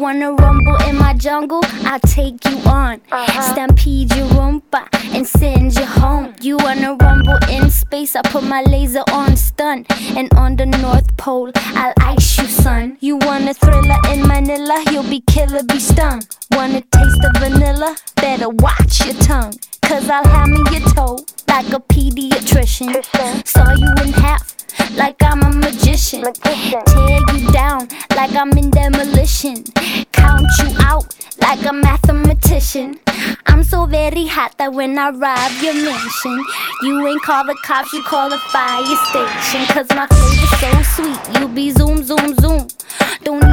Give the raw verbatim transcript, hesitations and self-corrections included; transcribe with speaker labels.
Speaker 1: wanna rumble in my jungle? I'll take you on. Uh-huh. Stampede your Roomba and send you home. You wanna rumble in space? I put my laser on stun. And on the North Pole, I'll ice you, son. You want a thriller in Manila? You'll be killer, be stung. Want a taste of vanilla? Better watch your tongue. Cause I'll hammer your toe like a pediatrician. Saw you in half like I'm a magician. Tear you down like I'm in demolition. Count you out like a mathematician. I'm so very hot that when I rob your mansion, you ain't call the cops, you call the fire station. Cause my flavor's so sweet, you be zoom, zoom, zoom. Don't